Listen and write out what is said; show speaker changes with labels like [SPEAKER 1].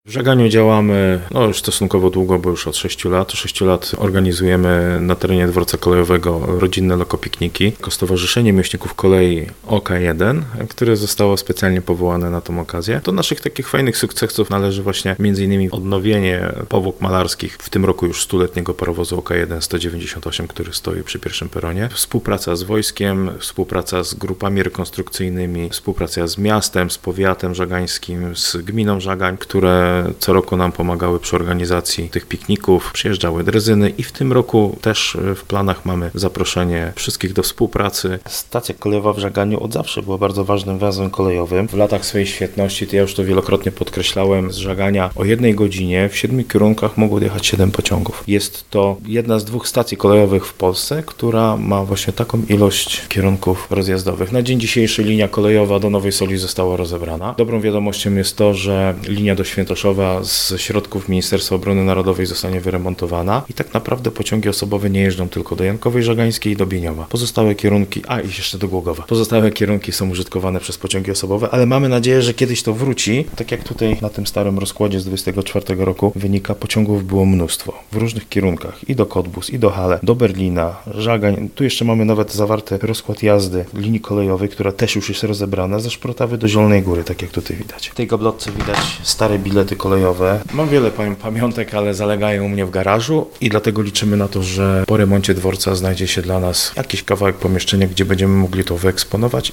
[SPEAKER 1] W Żaganiu działamy już stosunkowo długo, bo już od 6 lat. Od 6 lat organizujemy na terenie dworca kolejowego rodzinne lokopikniki jako Stowarzyszenie Miłośników Kolei OK1, które zostało specjalnie powołane na tą okazję. Do naszych takich fajnych sukcesów należy właśnie m.in. odnowienie powłok malarskich, w tym roku już 100-letniego parowozu OK1 198, który stoi przy pierwszym peronie. Współpraca z wojskiem, współpraca z grupami rekonstrukcyjnymi, współpraca z miastem, z powiatem żagańskim, z gminą Żagań, które co roku nam pomagały przy organizacji tych pikników, przyjeżdżały drezyny i w tym roku też w planach mamy zaproszenie wszystkich do współpracy. Stacja kolejowa w Żaganiu od zawsze była bardzo ważnym węzłem kolejowym. W latach swojej świetności, to ja już to wielokrotnie podkreślałem, z Żagania o 1 godzinie w 7 kierunkach mogło jechać 7 pociągów. Jest to jedna z 2 stacji kolejowych w Polsce, która ma właśnie taką ilość kierunków rozjazdowych. Na dzień dzisiejszy linia kolejowa do Nowej Soli została rozebrana. Dobrą wiadomością jest to, że linia do Świętoszowa z środków Ministerstwa Obrony Narodowej zostanie wyremontowana i tak naprawdę pociągi osobowe nie jeżdżą tylko do Jankowej Żagańskiej i do Bieniowa. Pozostałe kierunki, i jeszcze do Głogowa. Pozostałe kierunki są użytkowane przez pociągi osobowe, ale mamy nadzieję, że kiedyś to wróci. Tak jak tutaj na tym starym rozkładzie z 24 roku wynika, pociągów było mnóstwo w różnych kierunkach i do Cottbus, i do Halle, do Berlina, Żagań. Tu jeszcze mamy nawet zawarty rozkład jazdy linii kolejowej, która też już jest rozebrana ze Szprotawy do Zielonej Góry, tak jak tutaj widać. W tej gablotce widać stare bilety kolejowe. Mam wiele pamiątek, ale zalegają u mnie w garażu i dlatego liczymy na to, że po remoncie dworca znajdzie się dla nas jakiś kawałek pomieszczenia, gdzie będziemy mogli to wyeksponować